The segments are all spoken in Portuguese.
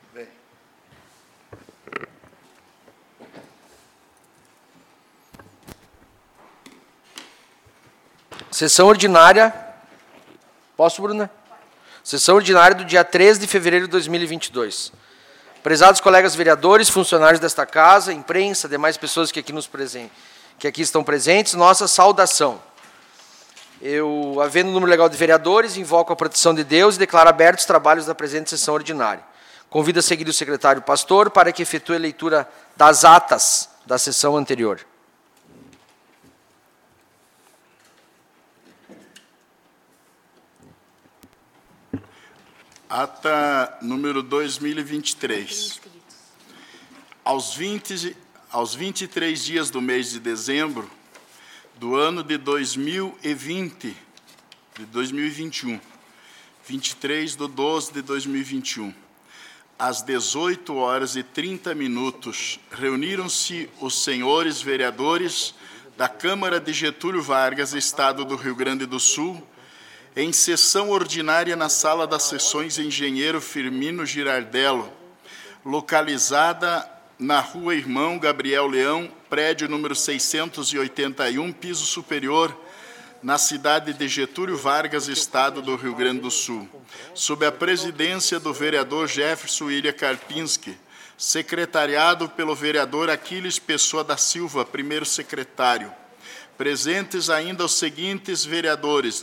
Sessão ordinária. Posso, Bruna? Sessão ordinária do dia 13 de fevereiro de 2022. Prezados colegas vereadores, funcionários desta casa, imprensa, demais pessoas que aqui estão presentes, nossa saudação. Eu, havendo o número legal de vereadores, invoco a proteção de Deus e declaro abertos os trabalhos da presente sessão ordinária. Convido a seguir o secretário Pastor para que efetue a leitura das atas da sessão anterior. Ata número 2023. Aos 23 dias do mês de dezembro do ano de 2021, 23 de 12 de 2021, às 18h30, reuniram-se os senhores vereadores da Câmara de Getúlio Vargas, Estado do Rio Grande do Sul, em sessão ordinária na Sala das Sessões Engenheiro Firmino Girardello, localizada na Rua Irmão Gabriel Leão, prédio número 681, piso superior, na cidade de Getúlio Vargas, Estado do Rio Grande do Sul, sob a presidência do vereador Jefferson William Karpinski, secretariado pelo vereador Aquiles Pessoa da Silva, primeiro secretário. Presentes ainda os seguintes vereadores: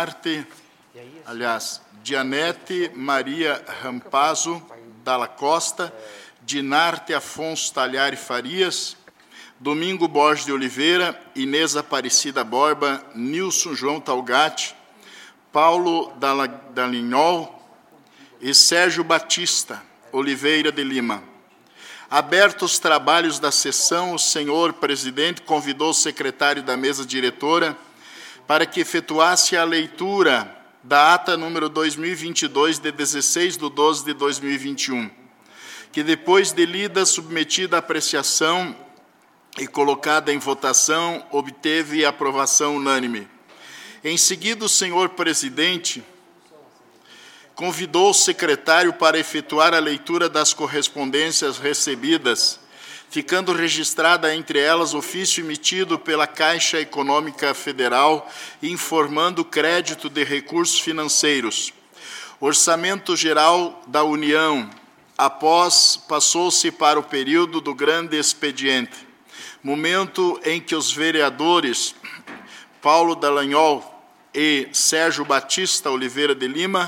Dianete Maria Rampazzo Dalla Costa, Dinarte Afonso Talhari Farias, Domingo Borges de Oliveira, Inês Aparecida Borba, Nilson João Talgatti, Paulo Dalignol e Sérgio Batista Oliveira de Lima. Abertos os trabalhos da sessão, o senhor presidente convidou o secretário da mesa diretora para que efetuasse a leitura da ata número 2022, de 16 de 12 de 2021, que depois de lida, submetida à apreciação e colocada em votação, obteve aprovação unânime. Em seguida, o senhor presidente convidou o secretário para efetuar a leitura das correspondências recebidas, ficando registrada entre elas ofício emitido pela Caixa Econômica Federal informando o crédito de recursos financeiros. Orçamento Geral da União, após passou-se para o período do grande expediente, momento em que os vereadores Paulo Dallagnol e Sérgio Batista Oliveira de Lima,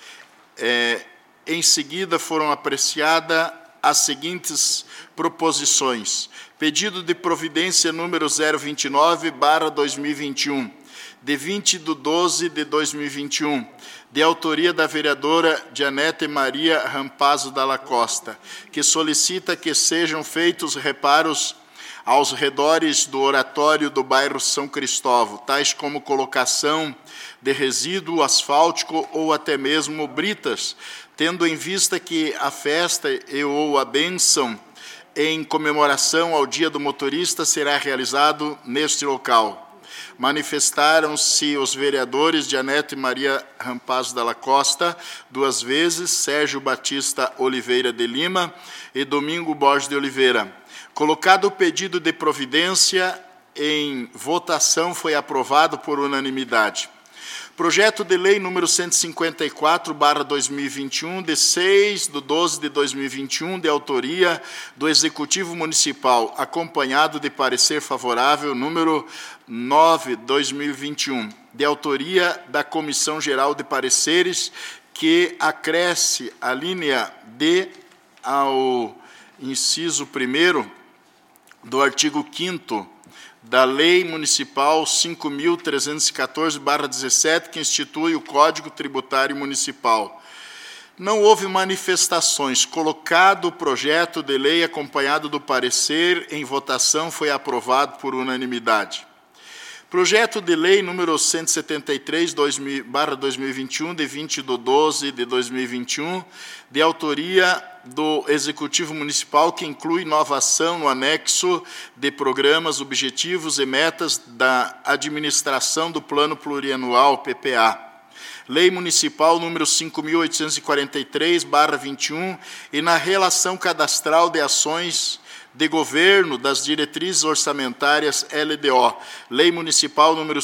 em seguida foram apreciadas as seguintes proposições. Pedido de providência número 029/2021, de 20 de 12 de 2021, de autoria da vereadora Dianete Maria Rampazzo Dalla Costa, que solicita que sejam feitos reparos aos redores do oratório do bairro São Cristóvão, tais como colocação de resíduo asfáltico ou até mesmo britas, tendo em vista que a festa ou a bênção em comemoração ao Dia do Motorista será realizado neste local. Manifestaram-se os vereadores Dianete Maria Rampazzo Dalla Costa, 2 vezes, Sérgio Batista Oliveira de Lima e Domingo Borges de Oliveira. Colocado o pedido de providência em votação, foi aprovado por unanimidade. Projeto de lei número 154/2021, de 6 de 12 de 2021, de autoria do Executivo Municipal, acompanhado de parecer favorável número 9/2021, de autoria da Comissão Geral de Pareceres, que acresce a linha D ao inciso 1º do artigo 5º da Lei Municipal 5.314/17, que institui o Código Tributário Municipal. Não houve manifestações. Colocado o projeto de lei acompanhado do parecer em votação, foi aprovado por unanimidade. Projeto de lei número 173/2021, de 20 de 12 de 2021, de autoria do Executivo Municipal, que inclui inovação no anexo de programas, objetivos e metas da administração do Plano Plurianual, PPA. Lei Municipal número 5.843/21 e na relação cadastral de ações de governo das diretrizes orçamentárias LDO. Lei Municipal número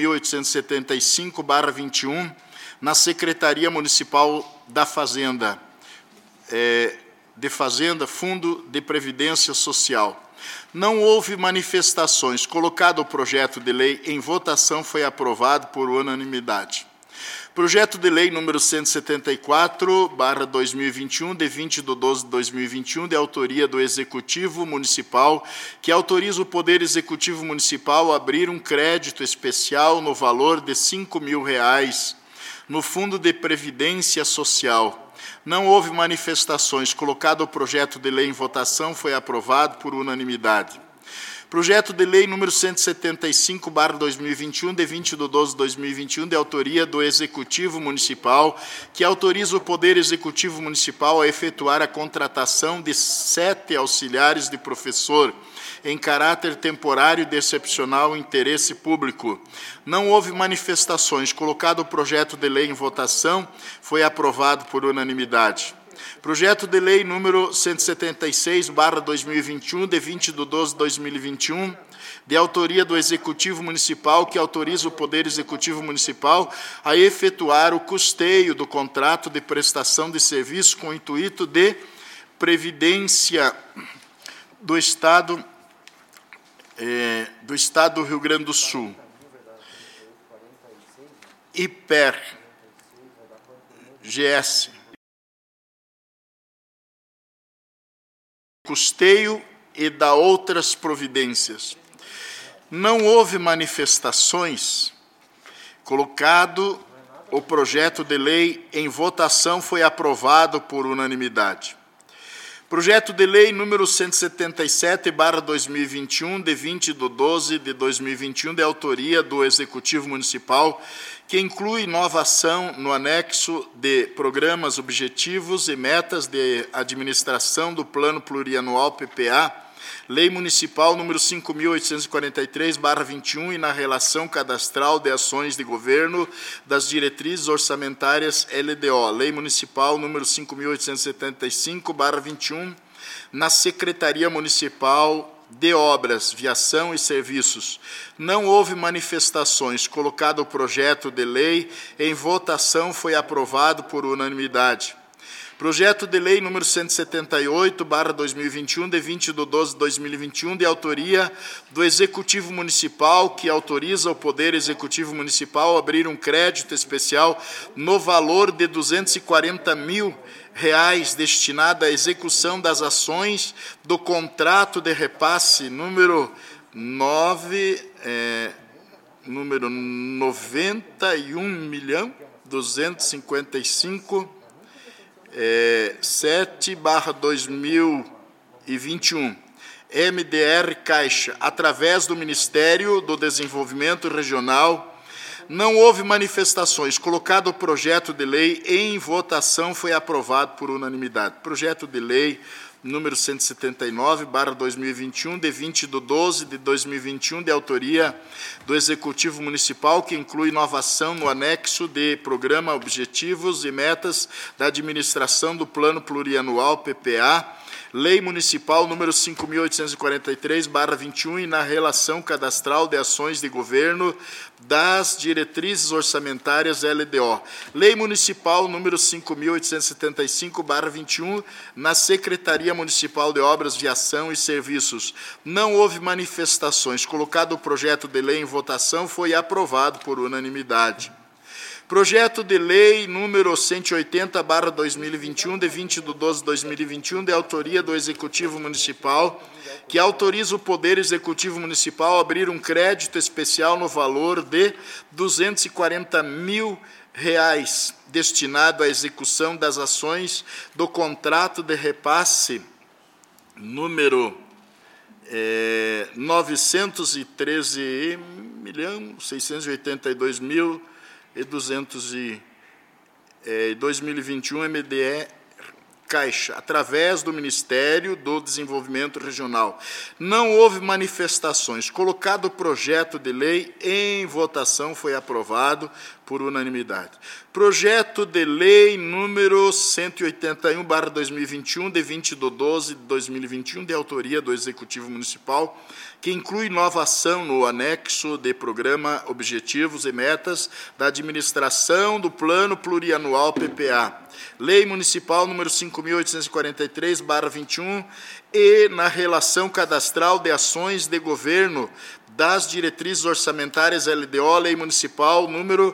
5.875/21 na Secretaria Municipal da Fazenda, Fundo de Previdência Social. Não houve manifestações. Colocado o projeto de lei em votação, foi aprovado por unanimidade. Projeto de lei número 174/2021, de 20/12/2021, de autoria do Executivo Municipal, que autoriza o Poder Executivo Municipal a abrir um crédito especial no valor de R$ 5.000 no Fundo de Previdência Social. Não houve manifestações. Colocado o projeto de lei em votação, foi aprovado por unanimidade. Projeto de lei número 175/2021, de 20/12/2021, de autoria do Executivo Municipal, que autoriza o Poder Executivo Municipal a efetuar a contratação de 7 auxiliares de professor, em caráter temporário de excepcional interesse público. Não houve manifestações. Colocado o projeto de lei em votação, foi aprovado por unanimidade. Projeto de lei número 176/2021, de 20/12/2021, de autoria do Executivo Municipal, que autoriza o Poder Executivo Municipal a efetuar o custeio do contrato de prestação de serviço com o intuito de previdência do Estado do Rio Grande do Sul. GS. Custeio e da outras providências. Não houve manifestações. Colocado o projeto de lei em votação, foi aprovado por unanimidade. Projeto de lei número 177/2021, de 20/12/2021, de autoria do Executivo Municipal, que inclui nova ação no anexo de programas, objetivos e metas de administração do Plano Plurianual PPA, Lei Municipal número 5.843/21 e na relação cadastral de ações de governo das diretrizes orçamentárias LDO. Lei Municipal número 5.875/21 na Secretaria Municipal de Obras, Viação e Serviços. Não houve manifestações. Colocado o projeto de lei em votação, foi aprovado por unanimidade. Projeto de lei número 178/2021, de 20/12/2021, de autoria do Executivo Municipal, que autoriza o Poder Executivo Municipal a abrir um crédito especial no valor de R$ 240.000 destinado à execução das ações do contrato de repasse número 91.255.7/2021, MDR Caixa, através do Ministério do Desenvolvimento Regional. Não houve manifestações. Colocado o projeto de lei em votação, foi aprovado por unanimidade. Projeto de lei número 179/2021, de 20/12/2021, de autoria do Executivo Municipal, que inclui inovação no anexo de programa, objetivos e metas da administração do Plano Plurianual PPA, Lei Municipal número 5.843/21 e na relação cadastral de ações de governo das diretrizes orçamentárias LDO. Lei Municipal número 5.875/21 na Secretaria Municipal de Obras, Viação e Serviços. Não houve manifestações. Colocado o projeto de lei em votação, foi aprovado por unanimidade. Projeto de lei número 180/2021, de 20/12/2021, de autoria do Executivo Municipal, que autoriza o Poder Executivo Municipal a abrir um crédito especial no valor de R$ 240.000 destinado à execução das ações do contrato de repasse número 913.682.200 2021 MDR Caixa, através do Ministério do Desenvolvimento Regional. Não houve manifestações. Colocado o projeto de lei em votação, foi aprovado por unanimidade. Projeto de lei número 181/2021, de 20/12/2021, de autoria do Executivo Municipal, que inclui inovação no anexo de programa, objetivos e metas da administração do Plano Plurianual PPA. Lei Municipal número 5.843/21 e na relação cadastral de ações de governo das diretrizes orçamentárias LDO, Lei Municipal número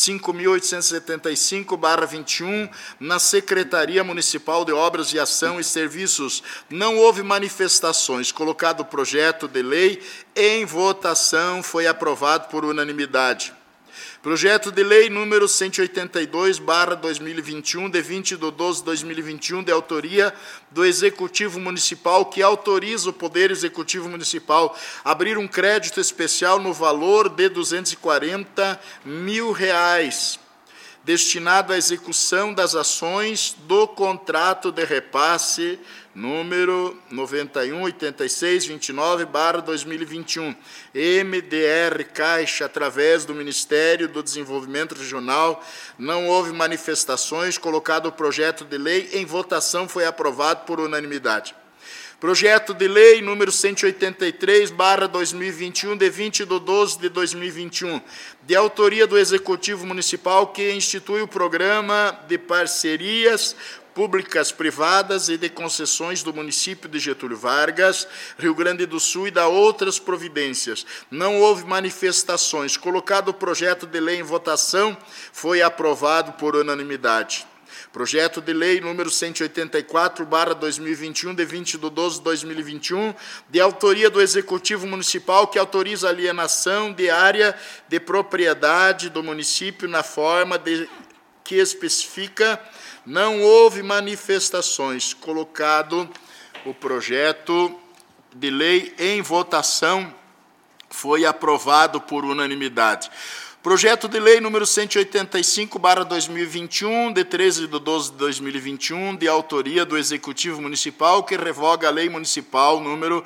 5.875/21, na Secretaria Municipal de Obras e Ação e Serviços. Não houve manifestações. Colocado o projeto de lei em votação, foi aprovado por unanimidade. Projeto de lei número 182/2021, de 20/12/2021, de autoria do Executivo Municipal, que autoriza o Poder Executivo Municipal a abrir um crédito especial no valor de R$240 mil, destinado à execução das ações do contrato de repasse número 918629/2021, MDR Caixa, através do Ministério do Desenvolvimento Regional. Não houve manifestações. Colocado o projeto de lei em votação, foi aprovado por unanimidade. Projeto de lei número 183/2021, de 20/12/2021, de autoria do Executivo Municipal, que institui o Programa de Parcerias Públicas Privadas e de Concessões do município de Getúlio Vargas, Rio Grande do Sul, e da outras providências. Não houve manifestações. Colocado o projeto de lei em votação, foi aprovado por unanimidade. Projeto de lei número 184/2021, de 20/12/2021, de autoria do Executivo Municipal, que autoriza a alienação de área de propriedade do município na forma que especifica. Não houve manifestações. Colocado o projeto de lei em votação, foi aprovado por unanimidade. Projeto de lei número 185/2021, de 13/12/2021, de autoria do Executivo Municipal, que revoga a Lei Municipal número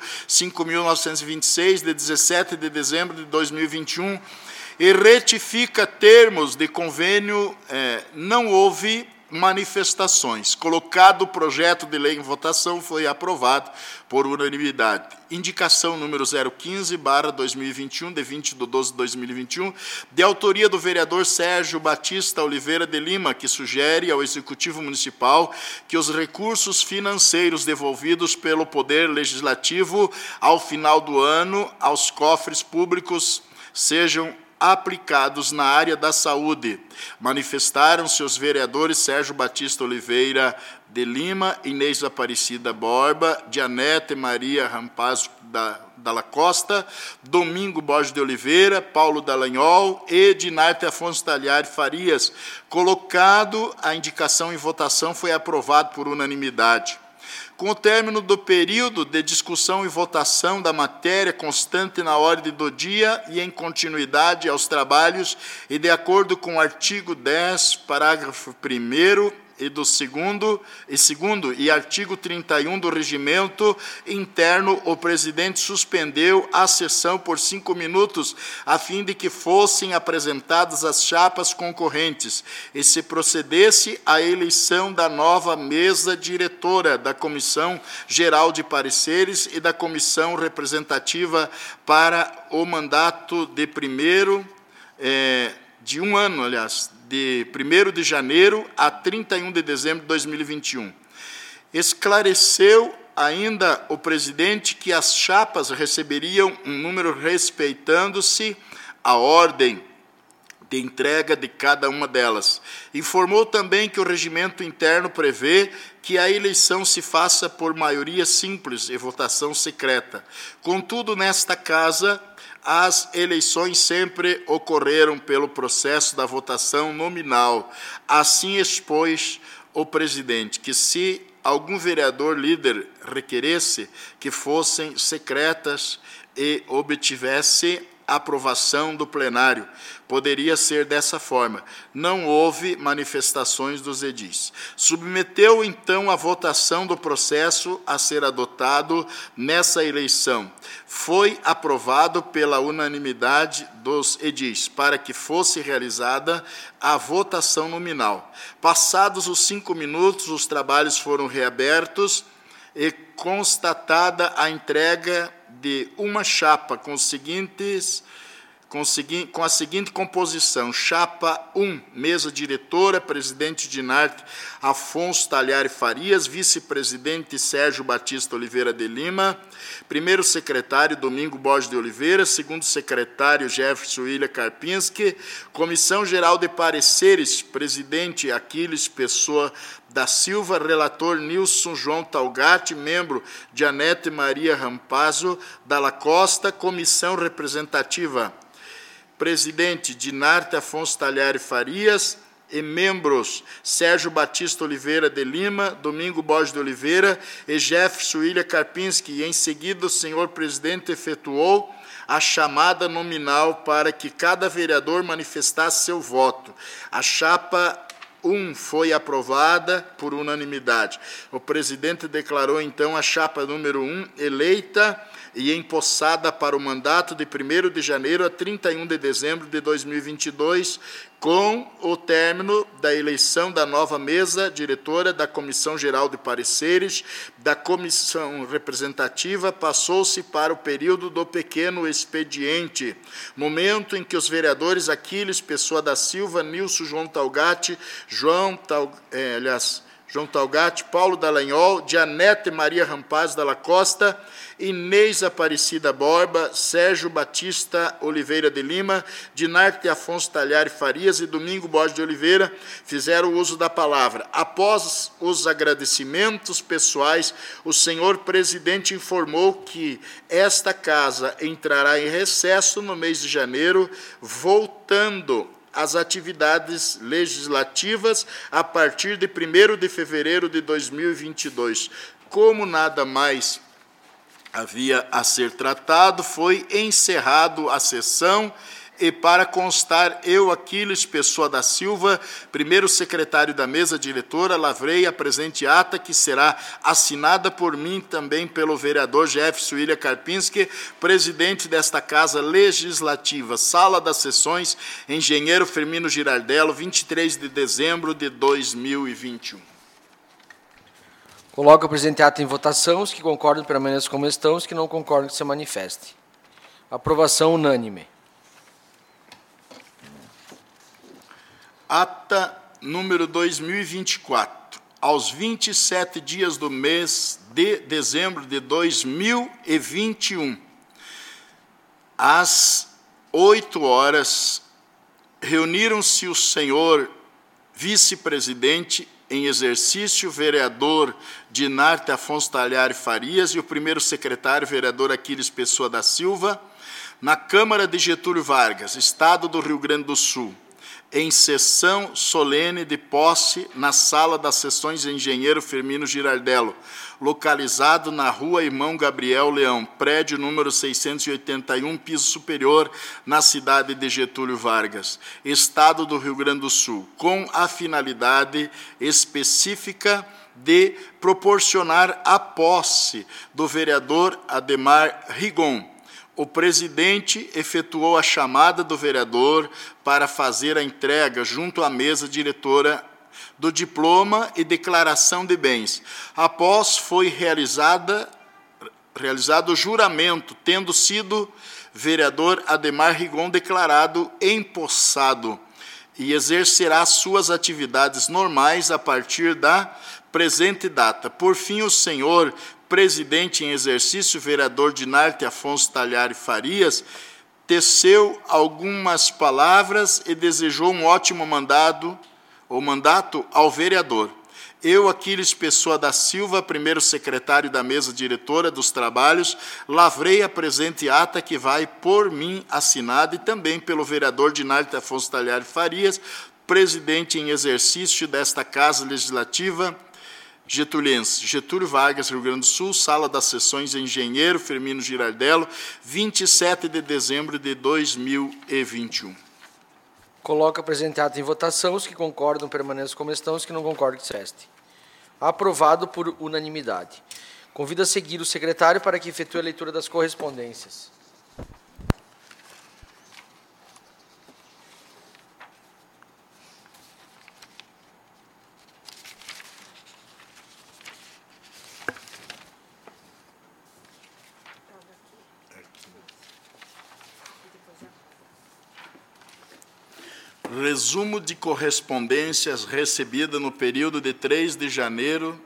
5.926, de 17 de dezembro de 2021, e retifica termos de convênio. Não houve manifestações. Colocado o projeto de lei em votação, foi aprovado por unanimidade. Indicação número 015/2021, de 20/12/2021, de autoria do vereador Sérgio Batista Oliveira de Lima, que sugere ao Executivo Municipal que os recursos financeiros devolvidos pelo Poder Legislativo ao final do ano aos cofres públicos sejam aplicados na área da saúde. Manifestaram-se os vereadores Sérgio Batista Oliveira de Lima, Inês Aparecida Borba, Janete Maria Rampaz Dalla Costa, Domingo Borges de Oliveira, Paulo Dallagnol e Dinarte Afonso Talhari Farias. Colocado a indicação em votação, foi aprovado por unanimidade. Com o término do período de discussão e votação da matéria constante na ordem do dia e em continuidade aos trabalhos, e de acordo com o artigo 10, parágrafo 1º e artigo 31 do Regimento Interno, o presidente suspendeu a sessão por 5 minutos, a fim de que fossem apresentadas as chapas concorrentes e se procedesse à eleição da nova mesa diretora da Comissão Geral de Pareceres e da Comissão Representativa para o mandato de um ano, de 1º de janeiro a 31 de dezembro de 2021. Esclareceu ainda o presidente que as chapas receberiam um número respeitando-se a ordem de entrega de cada uma delas. Informou também que o regimento interno prevê que a eleição se faça por maioria simples e votação secreta. Contudo, nesta casa, as eleições sempre ocorreram pelo processo da votação nominal. Assim expôs o presidente que, se algum vereador líder requeresse que fossem secretas e obtivesse aprovação do plenário. Poderia ser dessa forma. Não houve manifestações dos edis. Submeteu, então, a votação do processo a ser adotado nessa eleição. Foi aprovado pela unanimidade dos edis, para que fosse realizada a votação nominal. Passados os 5 minutos, os trabalhos foram reabertos e constatada a entrega de uma chapa com a seguinte composição: chapa 1, mesa diretora, presidente Dinarte Afonso Talhari Farias, vice-presidente Sérgio Batista Oliveira de Lima, primeiro secretário Domingo Borges de Oliveira, segundo secretário Jefferson William Karpinski, comissão geral de pareceres, presidente Aquiles Pessoa da Silva, relator Nilson João Talgatti, membro Janete Maria Rampazzo Dalla Costa, comissão representativa, presidente Dinarte Afonso Talhari Farias e membros Sérgio Batista Oliveira de Lima, Domingo Borges de Oliveira e Jefferson William Karpinski. E em seguida o senhor presidente efetuou a chamada nominal para que cada vereador manifestasse seu voto. A chapa 1 foi aprovada por unanimidade. O presidente declarou, então, a chapa número 1 eleita e empossada para o mandato de 1º de janeiro a 31 de dezembro de 2022, com o término da eleição da nova mesa diretora da Comissão Geral de Pareceres, da Comissão Representativa, passou-se para o período do pequeno expediente, momento em que os vereadores Aquiles Pessoa da Silva, Nilson João Talgatti, João Talgatti, Paulo Dallagnol, Janete Maria Rampazzo Dalla Costa, Inês Aparecida Borba, Sérgio Batista Oliveira de Lima, Dinarte Afonso Talhari Farias e Domingo Borges de Oliveira fizeram uso da palavra. Após os agradecimentos pessoais, o senhor presidente informou que esta casa entrará em recesso no mês de janeiro, voltando às atividades legislativas a partir de 1º de fevereiro de 2022. Como nada mais havia a ser tratado, foi encerrado a sessão e, para constar, eu, Aquiles Pessoa da Silva, primeiro secretário da mesa diretora, lavrei a presente ata, que será assinada por mim também pelo vereador Jefferson William Karpinski, presidente desta Casa Legislativa, Sala das Sessões, Engenheiro Firmino Girardello, 23 de dezembro de 2021. Coloco o presente ato em votação. Os que concordam permaneçam como estão, os que não concordam que se manifestem. Aprovação unânime. Ata número 2024. Aos 27 dias do mês de dezembro de 2021, às 8 horas, reuniram-se o senhor vice-presidente em exercício, vereador Dinarte Afonso Talhari Farias, e o primeiro secretário, vereador Aquiles Pessoa da Silva, na Câmara de Getúlio Vargas, Estado do Rio Grande do Sul, em sessão solene de posse na Sala das Sessões Engenheiro Firmino Girardello, localizado na Rua Irmão Gabriel Leão, prédio número 681, piso superior, na cidade de Getúlio Vargas, Estado do Rio Grande do Sul, com a finalidade específica de proporcionar a posse do vereador Ademar Rigon. O presidente efetuou a chamada do vereador para fazer a entrega junto à mesa diretora do diploma e declaração de bens. Após foi realizado o juramento, tendo sido vereador Ademar Rigon declarado empossado, e exercerá suas atividades normais a partir da presente data. Por fim, o senhor presidente em exercício, vereador Dinarte Afonso Talhari Farias, teceu algumas palavras e desejou um ótimo mandato ao vereador. Eu, Aquiles Pessoa da Silva, primeiro secretário da mesa diretora dos trabalhos, lavrei a presente ata, que vai por mim assinada e também pelo vereador Dinarte Afonso Talhari Farias, presidente em exercício desta Casa Legislativa, getuliense. Getúlio Vargas, Rio Grande do Sul, Sala das Sessões, Engenheiro Firmino Girardello, 27 de dezembro de 2021. Coloca o presente ato em votação. Os que concordam permaneçam como estão, os que não concordam que cessem. Aprovado por unanimidade. Convido a seguir o secretário para que efetue a leitura das correspondências. Resumo de correspondências recebida no período de 3 de janeiro,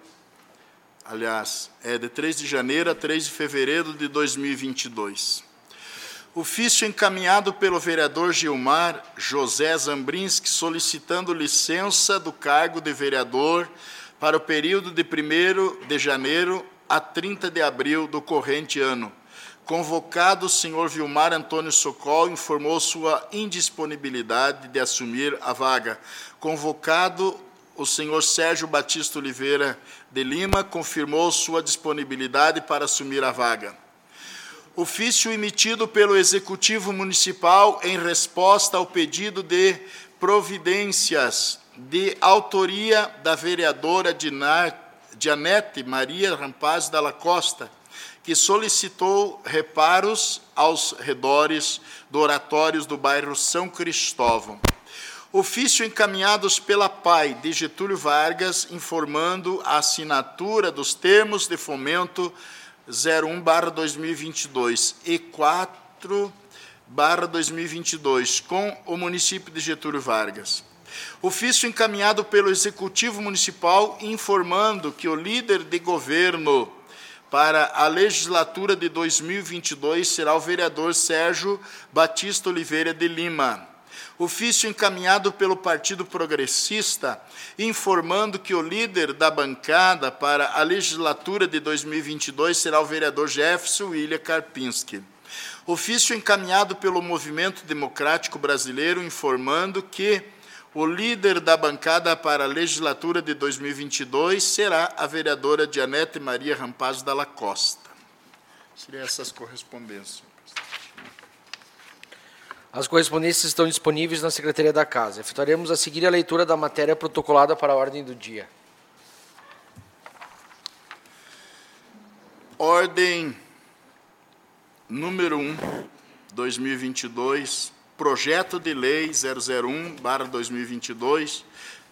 de 3 de janeiro a 3 de fevereiro de 2022. Ofício encaminhado pelo vereador Gilmar José Zambrinski, solicitando licença do cargo de vereador para o período de 1º de janeiro a 30 de abril do corrente ano. Convocado, o senhor Vilmar Antônio Socol informou sua indisponibilidade de assumir a vaga. Convocado, o senhor Sérgio Batista Oliveira de Lima confirmou sua disponibilidade para assumir a vaga. Ofício emitido pelo Executivo Municipal em resposta ao pedido de providências de autoria da vereadora Janete Maria Rampaz Dalla Costa, que solicitou reparos aos redores do oratórios do bairro São Cristóvão. Ofício encaminhados pela PAI de Getúlio Vargas, informando a assinatura dos termos de fomento 01/2022 e 4/2022 com o município de Getúlio Vargas. Ofício encaminhado pelo Executivo Municipal, informando que o líder de governo para a legislatura de 2022 será o vereador Sérgio Batista Oliveira de Lima. Ofício encaminhado pelo Partido Progressista, informando que o líder da bancada para a legislatura de 2022 será o vereador Jefferson William Karpinski. Ofício encaminhado pelo Movimento Democrático Brasileiro, informando que o líder da bancada para a legislatura de 2022 será a vereadora Janete Maria Rampaz Dalla Costa. Seriam essas correspondências. As correspondências estão disponíveis na Secretaria da Casa. Efetuaremos a seguir a leitura da matéria protocolada para a ordem do dia. Ordem número 1, 2022, Projeto de Lei 001/2022,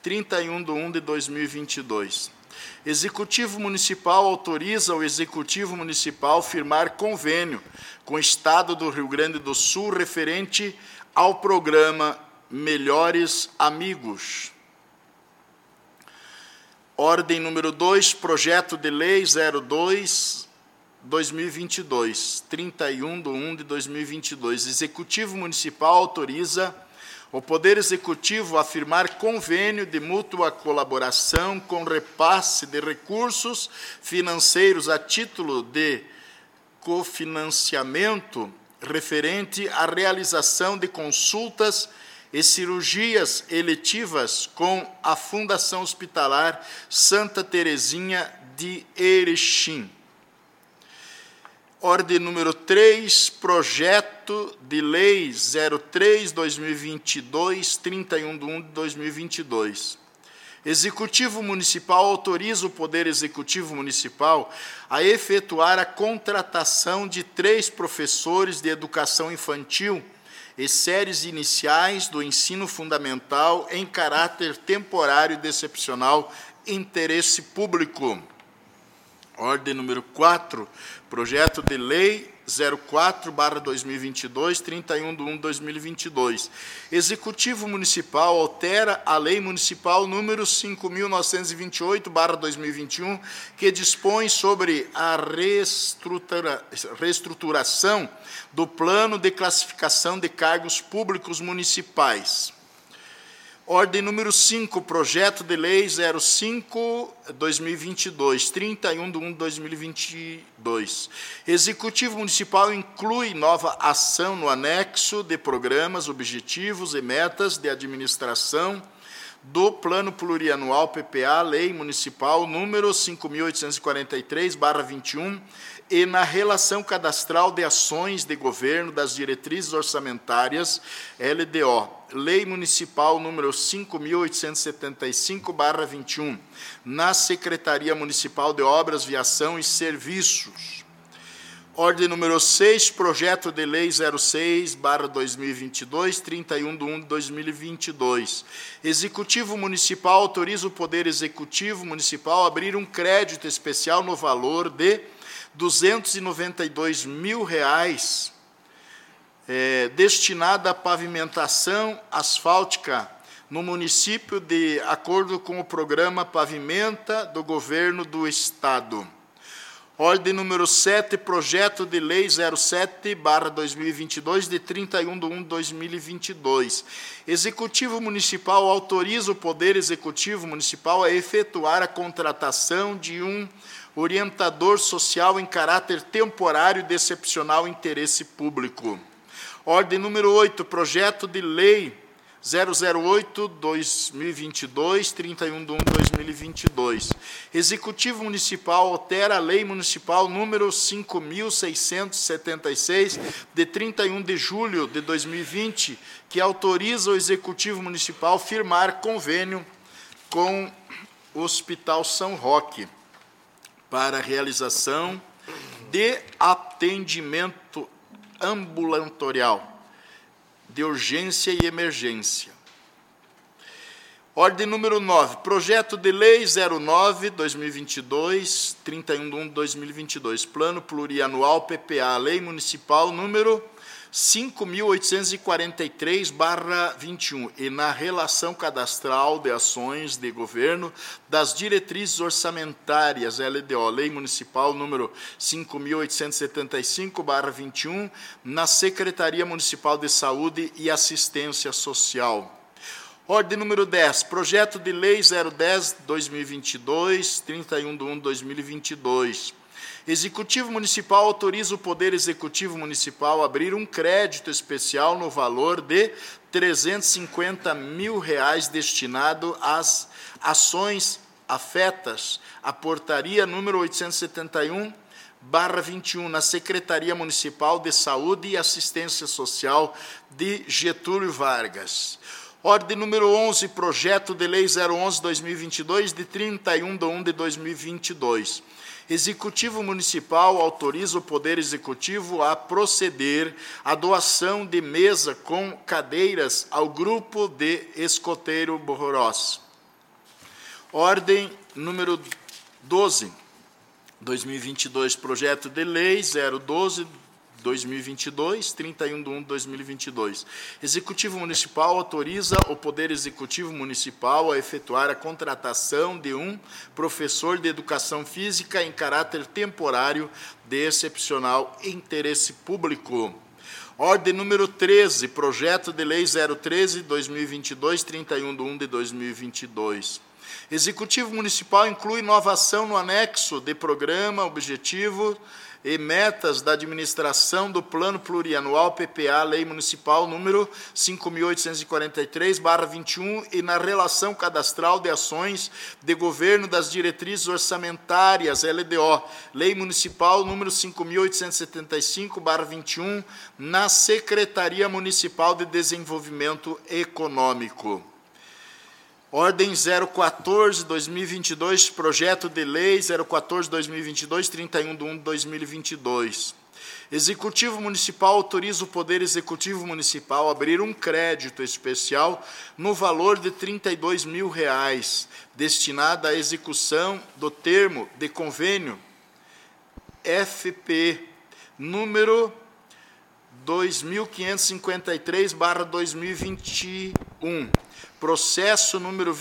31/1/2022. Executivo Municipal autoriza o Executivo Municipal firmar convênio com o Estado do Rio Grande do Sul referente ao programa Melhores Amigos. Ordem número 2, Projeto de Lei 02/2022, 31/1/2022. Executivo Municipal autoriza o Poder Executivo a firmar convênio de mútua colaboração com repasse de recursos financeiros a título de cofinanciamento referente à realização de consultas e cirurgias eletivas com a Fundação Hospitalar Santa Terezinha de Erechim. Ordem número 3, Projeto de Lei 03/2022, 31/1/2022. Executivo Municipal autoriza o Poder Executivo Municipal a efetuar a contratação de 3 professores de educação infantil e séries iniciais do ensino fundamental em caráter temporário e excepcional interesse público. Ordem número 4, Projeto de Lei 04/2022, 31/1/2022. Executivo Municipal altera a Lei Municipal número 5.928/2021, que dispõe sobre a reestruturação do Plano de Classificação de Cargos Públicos Municipais. Ordem número 5, Projeto de Lei 05/2022, 31/1/2022. Executivo Municipal inclui nova ação no anexo de programas, objetivos e metas de administração do Plano Plurianual PPA, Lei Municipal número 5.843/21, e na relação cadastral de ações de governo das diretrizes orçamentárias, LDO, Lei Municipal número 5.875/21, na Secretaria Municipal de Obras, Viação e Serviços. Ordem número 6, projeto de lei 06/2022, 31/1/2022. Executivo Municipal autoriza o Poder Executivo Municipal a abrir um crédito especial no valor de R$ 292 mil, destinado à pavimentação asfáltica no município de acordo com o programa Pavimenta do Governo do Estado. Ordem número 7, projeto de lei 07/2022, de 31/1/2022. Executivo Municipal autoriza o Poder Executivo Municipal a efetuar a contratação de um orientador social em caráter temporário de excepcional interesse público. Ordem número 8, projeto de lei 008/2022, 31/1/2022. Executivo Municipal altera a Lei Municipal número 5.676, de 31 de julho de 2020, que autoriza o Executivo Municipal firmar convênio com o Hospital São Roque para a realização de atendimento ambulatorial de urgência e emergência. Ordem número 9, projeto de lei 09/2022, 31/1/2022, Plano Plurianual PPA, Lei Municipal número 5.843/21, e na relação cadastral de ações de governo das diretrizes orçamentárias, LDO, Lei Municipal número 5.875/21, na Secretaria Municipal de Saúde e Assistência Social. Ordem número 10, projeto de lei 010/2022, 31/1/2022. Executivo Municipal autoriza o Poder Executivo Municipal a abrir um crédito especial no valor de R$ 350 mil destinado às ações afetas à portaria número 871/21, na Secretaria Municipal de Saúde e Assistência Social de Getúlio Vargas. Ordem número 11, projeto de lei 011/2022, de 31/1/2022. Executivo Municipal autoriza o Poder Executivo a proceder à doação de mesa com cadeiras ao Grupo de Escoteiro Bororós. Ordem número 12/2022, projeto de lei 012/2022, 31/1/2022. Executivo Municipal autoriza o Poder Executivo Municipal a efetuar a contratação de um professor de Educação Física em caráter temporário de excepcional interesse público. Ordem número 13, projeto de lei 013/2022, 31/1/2022. Executivo Municipal inclui inovação no anexo de programa, objetivo e metas da administração do Plano Plurianual PPA, Lei Municipal número 5.843/21, e na relação cadastral de ações de governo das diretrizes orçamentárias, LDO, Lei Municipal número 5.875/21, na Secretaria Municipal de Desenvolvimento Econômico. Ordem 014/2022, projeto de lei 014/2022, 31/1/2022. Executivo Municipal autoriza o Poder Executivo Municipal a abrir um crédito especial no valor de R$ 32 mil, destinado à execução do termo de convênio FP número 2553/2021. Processo número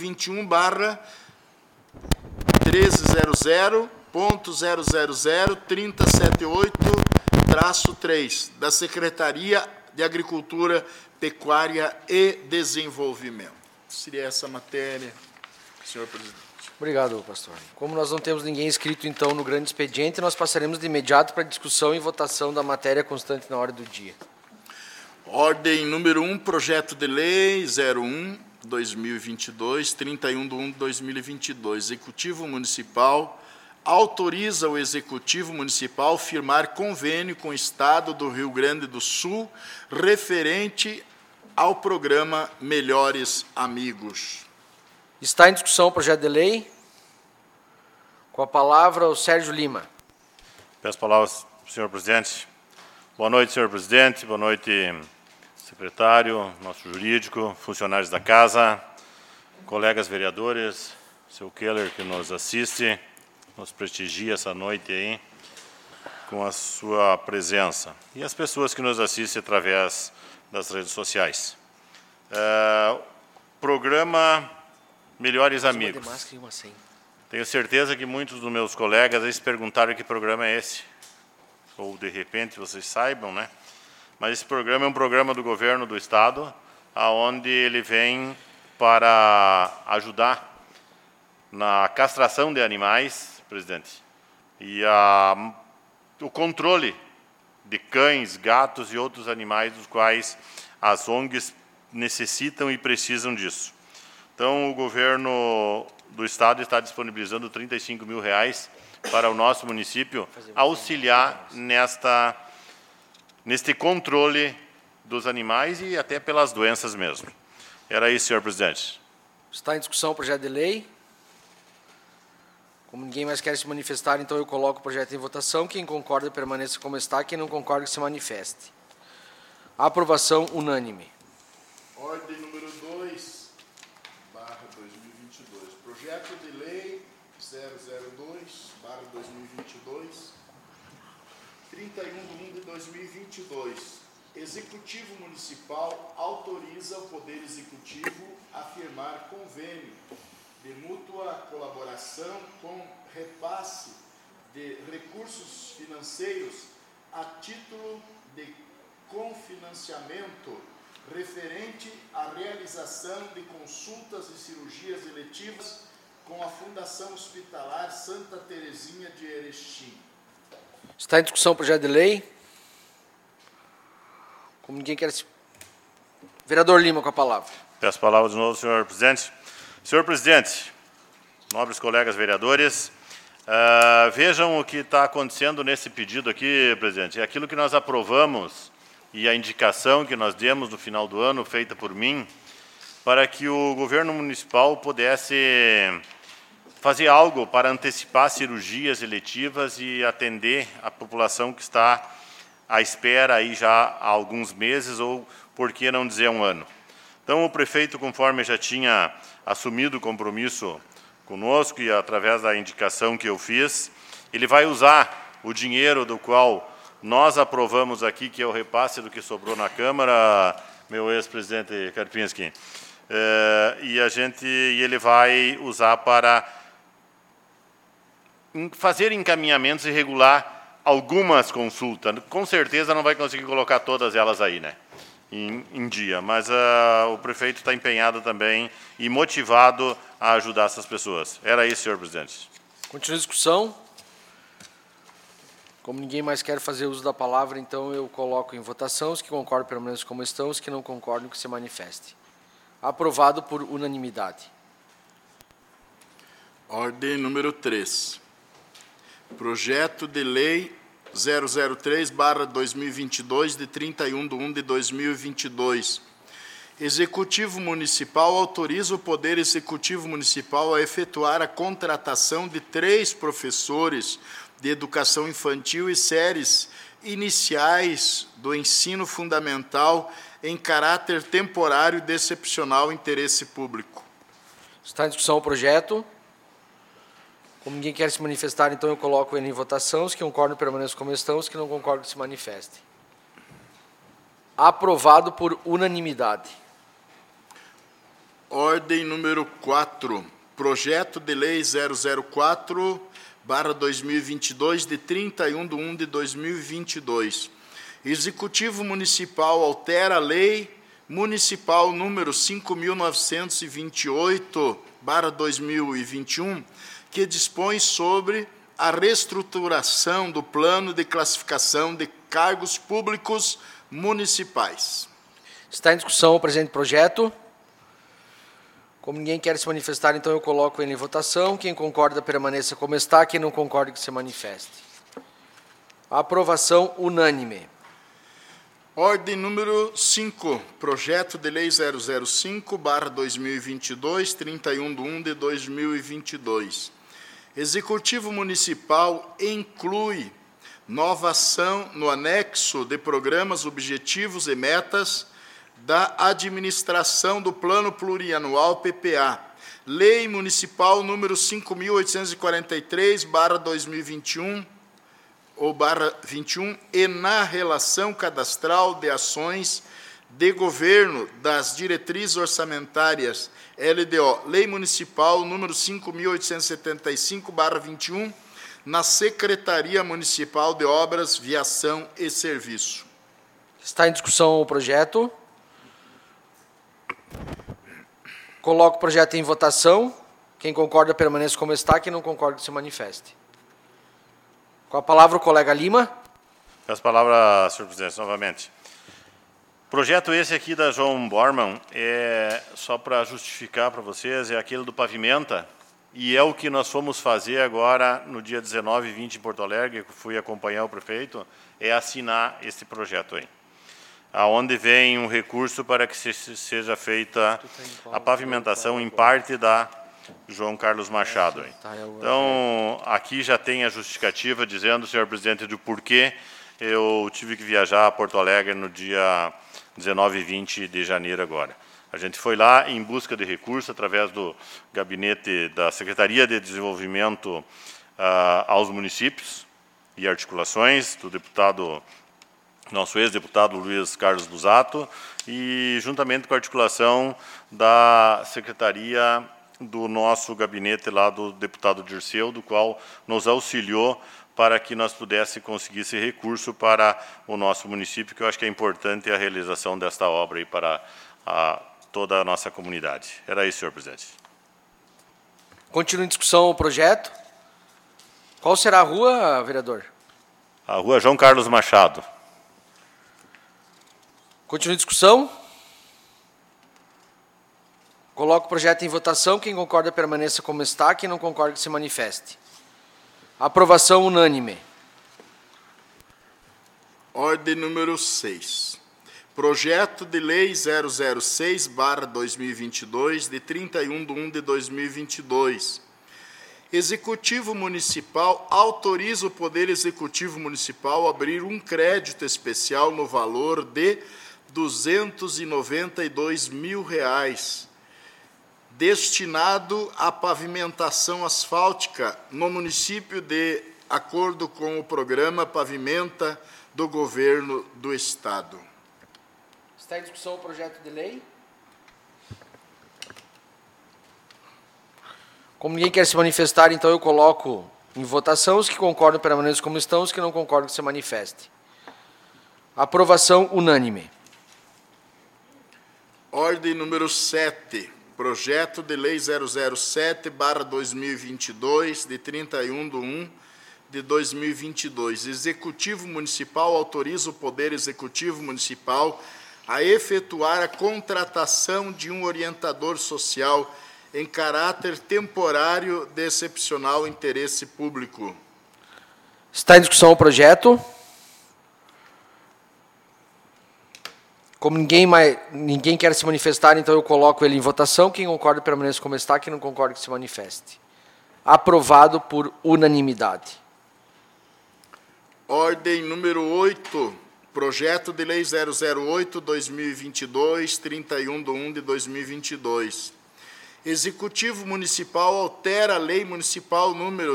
21/1300.000.3078-3, da Secretaria de Agricultura, Pecuária e Desenvolvimento. Seria essa matéria, senhor presidente. Obrigado, pastor. Como nós não temos ninguém inscrito, então, no grande expediente, nós passaremos de imediato para a discussão e votação da matéria constante na hora do dia. Ordem número 1, projeto de lei 2022, 31 de 1 de 2022. Executivo Municipal autoriza o Executivo Municipal firmar convênio com o Estado do Rio Grande do Sul referente ao programa Melhores Amigos. Está em discussão o projeto de lei. Com a palavra, o Sérgio Lima. Peço palavras, senhor presidente. Boa noite, senhor presidente. Boa noite, secretário, nosso jurídico, funcionários da casa, colegas vereadores, seu Keller, que nos assiste, nos prestigia essa noite aí com a sua presença. E as pessoas que nos assistem através das redes sociais. Programa Melhores Amigos. Tenho certeza que muitos dos meus colegas eles perguntaram que programa é esse. Ou, de repente, vocês saibam, né? Mas esse programa é um programa do governo do Estado, onde ele vem para ajudar na castração de animais, presidente, e o controle de cães, gatos e outros animais dos quais as ONGs necessitam e precisam disso. Então, o governo do Estado está disponibilizando R$35 mil para o nosso município auxiliar neste controle dos animais e até pelas doenças mesmo. Era isso, senhor presidente. Está em discussão o projeto de lei. Como ninguém mais quer se manifestar, então eu coloco o projeto em votação. Quem concorda, permaneça como está. Quem não concorda, que se manifeste. Aprovação unânime. Ordem número 2/2022. Projeto de lei 002/2022, 31 de 1 de 2022. Executivo Municipal autoriza o Poder Executivo a firmar convênio de mútua colaboração com repasse de recursos financeiros a título de confinanciamento referente à realização de consultas e cirurgias eletivas com a Fundação Hospitalar Santa Terezinha de Erechim. Está em discussão o projeto de lei. Como ninguém quer se... Vereador Lima, com a palavra. Peço a palavra de novo, senhor presidente. Senhor presidente, nobres colegas vereadores, vejam o que está acontecendo nesse pedido aqui, presidente. É aquilo que nós aprovamos e a indicação que nós demos no final do ano, feita por mim, para que o governo municipal pudesse fazer algo para antecipar cirurgias eletivas e atender a população que está à espera aí já há alguns meses, ou por que não dizer um ano. Então, o prefeito, conforme já tinha assumido o compromisso conosco e através da indicação que eu fiz, ele vai usar o dinheiro do qual nós aprovamos aqui, que é o repasse do que sobrou na Câmara, meu ex-presidente Karpinski, e ele vai usar para fazer encaminhamentos e regular algumas consultas. Com certeza não vai conseguir colocar todas elas aí, né, em dia, mas o prefeito está empenhado também e motivado a ajudar essas pessoas. Era isso, senhor presidente. Continua a discussão. Como ninguém mais quer fazer uso da palavra, então eu coloco em votação. Os que concordam permaneçam como estão, os que não concordam que se manifestem. Aprovado por unanimidade. Ordem número 3. Projeto de lei 003/2022, de 31 de 1 de 2022. Executivo Municipal autoriza o Poder Executivo Municipal a efetuar a contratação de 3 professores de educação infantil e séries iniciais do ensino fundamental em caráter temporário de excepcional interesse público. Está em discussão o projeto. Como ninguém quer se manifestar, então eu coloco ele em votação. Os que concordam permaneçam como estão, os que não concordam se manifestem. Aprovado por unanimidade. Ordem número 4. Projeto de lei 004/2022, de 31 de 1 de 2022. Executivo Municipal altera a Lei Municipal número 5.928/2021, que dispõe sobre a reestruturação do plano de classificação de cargos públicos municipais. Está em discussão o presente projeto. Como ninguém quer se manifestar, então eu coloco ele em votação. Quem concorda, permaneça como está. Quem não concorda, que se manifeste. Aprovação unânime. Ordem número 5, projeto de lei 005/2022, 31/1/2022. Executivo Municipal inclui nova ação no anexo de programas, objetivos e metas da administração do Plano Plurianual PPA. Lei Municipal número 5.843/2021, ou /21, e na relação cadastral de ações de governo das diretrizes orçamentárias, LDO, Lei Municipal número 5.875/21, na Secretaria Municipal de Obras, Viação e Serviço. Está em discussão o projeto. Coloco o projeto em votação. Quem concorda, permaneça como está. Quem não concorda, que se manifeste. Com a palavra o colega Lima. Com as palavras, senhor presidente, novamente. Projeto esse aqui da João Bormann, só para justificar para vocês, é aquele do Pavimenta, e é o que nós fomos fazer agora no dia 19 e 20 em Porto Alegre, que fui acompanhar o prefeito, é assinar esse projeto aí, aonde vem um recurso para que seja feita a pavimentação em parte da João Carlos Machado. Então, aqui já tem a justificativa dizendo, senhor presidente, do porquê eu tive que viajar a Porto Alegre no dia 19 e 20 de janeiro agora. A gente foi lá em busca de recursos através do gabinete da Secretaria de Desenvolvimento aos municípios e articulações do deputado, nosso ex-deputado Luiz Carlos Busato, e juntamente com a articulação da Secretaria do nosso gabinete lá do deputado Dirceu, do qual nos auxiliou para que nós pudéssemos conseguir esse recurso para o nosso município, que eu acho que é importante a realização desta obra aí para toda a nossa comunidade. Era isso, senhor presidente. Continua em discussão o projeto. Qual será a rua, vereador? A rua João Carlos Machado. Continua em discussão. Coloco o projeto em votação. Quem concorda, permaneça como está. Quem não concorda, que se manifeste. Aprovação unânime. Ordem número 6. Projeto de Lei 006/2022, de 31/1/2022. Executivo Municipal autoriza o Poder Executivo Municipal a abrir um crédito especial no valor de R$ 292 mil, destinado à pavimentação asfáltica no município de acordo com o programa Pavimenta do Governo do Estado. Está em discussão o projeto de lei. Como ninguém quer se manifestar, então eu coloco em votação. Os que concordam permaneçam como estão, os que não concordam que se manifestem. Aprovação unânime. Ordem número 7. Projeto de Lei 007/2022, de 31/1/2022. Executivo Municipal autoriza o Poder Executivo Municipal a efetuar a contratação de um orientador social em caráter temporário de excepcional interesse público. Está em discussão o projeto. Como ninguém quer se manifestar, então eu coloco ele em votação. Quem concorda, permaneça como está. Quem não concorda, que se manifeste. Aprovado por unanimidade. Ordem número 8. Projeto de Lei 008/2022, 31/1/2022. Executivo Municipal altera a Lei Municipal número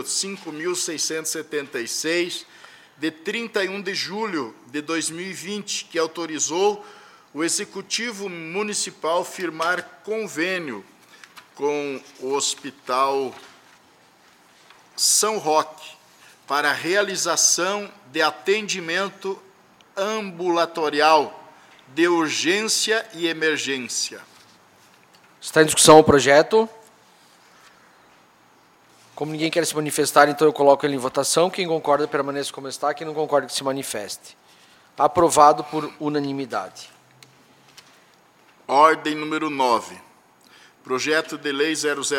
5.676, de 31 de julho de 2020, que autorizou o Executivo Municipal firmar convênio com o Hospital São Roque para a realização de atendimento ambulatorial de urgência e emergência. Está em discussão o projeto. Como ninguém quer se manifestar, então eu coloco ele em votação. Quem concorda, permaneça como está. Quem não concorda, que se manifeste. Aprovado por unanimidade. Ordem número 9. Projeto de Lei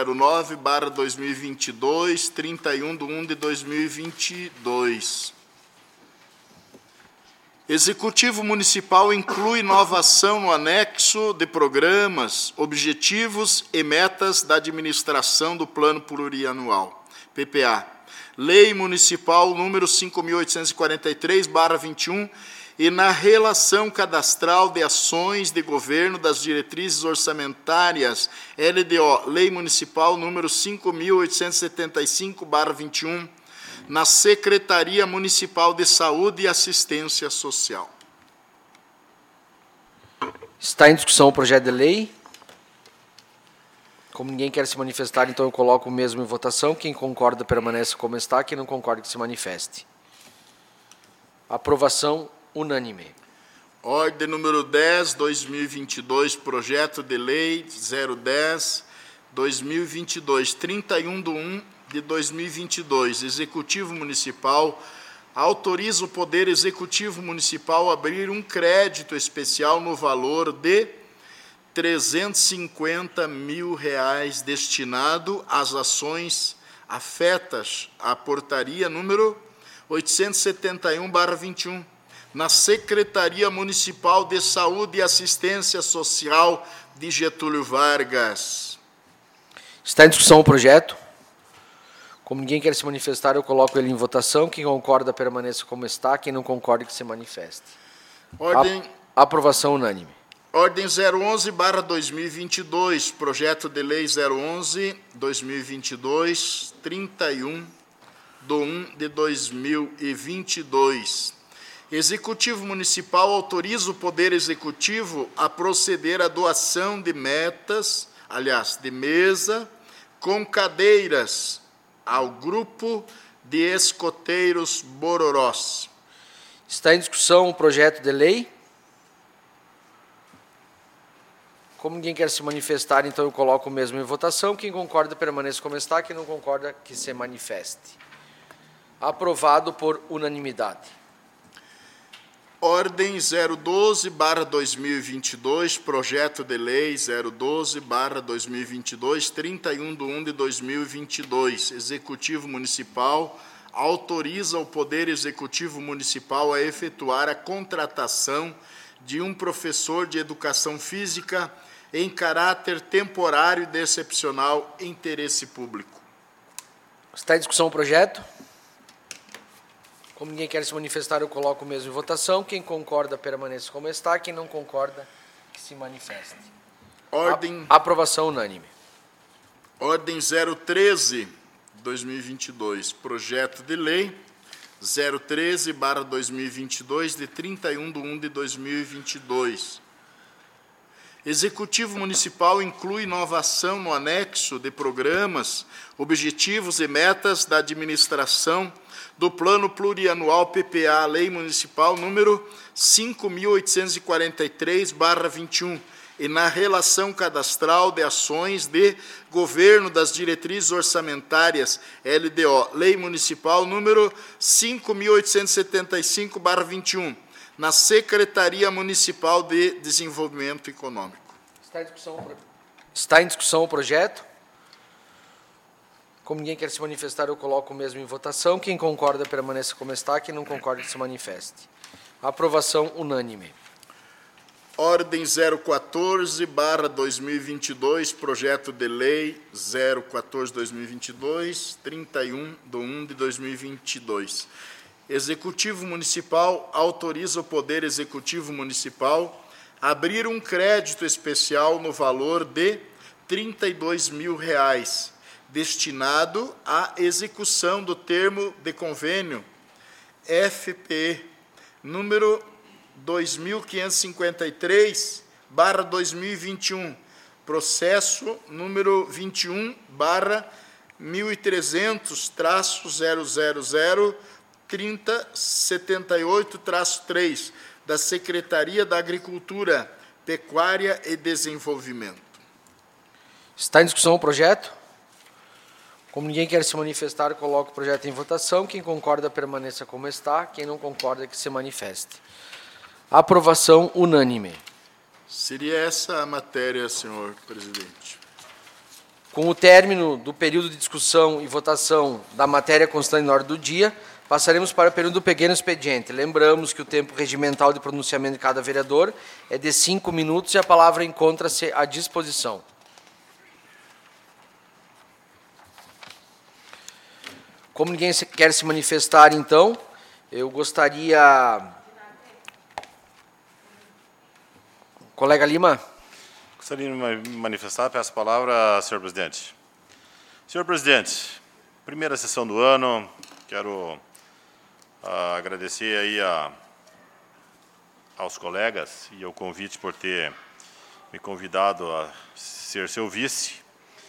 009/2022, 31/1/2022. Executivo Municipal inclui nova ação no anexo de programas, objetivos e metas da administração do Plano Plurianual, PPA. Lei Municipal número 5.843/21 e na relação cadastral de ações de governo das diretrizes orçamentárias, LDO, Lei Municipal número 5.875/21, na Secretaria Municipal de Saúde e Assistência Social. Está em discussão o projeto de lei. Como ninguém quer se manifestar, então eu coloco o mesmo em votação. Quem concorda, permanece como está. Quem não concorda, que se manifeste. Aprovação unânime. Ordem número 10, 2022, projeto de lei 010/2022, 31/1/2022. Executivo Municipal autoriza o Poder Executivo Municipal a abrir um crédito especial no valor de R$ 350 mil destinado às ações afetas à portaria número 871/21, na Secretaria Municipal de Saúde e Assistência Social de Getúlio Vargas. Está em discussão o projeto. Como ninguém quer se manifestar, eu coloco ele em votação. Quem concorda, permaneça como está. Quem não concorda, que se manifeste. Aprovação unânime. Ordem 011/2022, projeto de lei 011/2022, 31/1/2022. Executivo Municipal autoriza o Poder Executivo a proceder à doação de de mesa com cadeiras ao Grupo de Escoteiros Bororós. Está em discussão o projeto de lei. Como ninguém quer se manifestar, então eu coloco o mesmo em votação. Quem concorda, permaneça como está. Quem não concorda, que se manifeste. Aprovado por unanimidade. Ordem 012/2022, projeto de lei 012/2022, 31/1/2022. Executivo Municipal autoriza o Poder Executivo Municipal a efetuar a contratação de um professor de Educação Física em caráter temporário de excepcional interesse público. Está em discussão o projeto. Como ninguém quer se manifestar, eu coloco o mesmo em votação. Quem concorda, permaneça como está. Quem não concorda, que se manifeste. Aprovação unânime. Ordem 013/2022, projeto de lei 013/2022, de 31/1/2022. Executivo Municipal inclui nova ação no anexo de programas, objetivos e metas da administração do Plano Plurianual PPA, Lei Municipal número 5.843/21, e na relação cadastral de ações de governo das diretrizes orçamentárias, LDO, Lei Municipal número 5.875/21, na Secretaria Municipal de Desenvolvimento Econômico. Está em discussão o projeto. Como ninguém quer se manifestar, eu coloco o mesmo em votação. Quem concorda, permaneça como está. Quem não concorda, que se manifeste. Aprovação unânime. Ordem 014/2022, projeto de lei 014/2022, 31/1/2022. Executivo Municipal autoriza o Poder Executivo Municipal a abrir um crédito especial no valor de R$ 32 mil, destinado à execução do termo de convênio FPE número 2553/2021, processo número 21/13003078-3 da Secretaria da Agricultura, Pecuária e Desenvolvimento. Está em discussão o projeto? Como ninguém quer se manifestar, eu coloco o projeto em votação. Quem concorda, permaneça como está. Quem não concorda, que se manifeste. Aprovação unânime. Seria essa a matéria, senhor presidente. Com o término do período de discussão e votação da matéria constante na ordem do dia, passaremos para o período do pequeno expediente. Lembramos que o tempo regimental de pronunciamento de cada vereador é de 5 minutos e a palavra encontra-se à disposição. Como ninguém quer se manifestar, então, eu gostaria... Colega Lima. Gostaria de me manifestar, peço a palavra, senhor presidente. Senhor presidente, primeira sessão do ano, quero agradecer aí aos colegas e ao convite por ter me convidado a ser seu vice.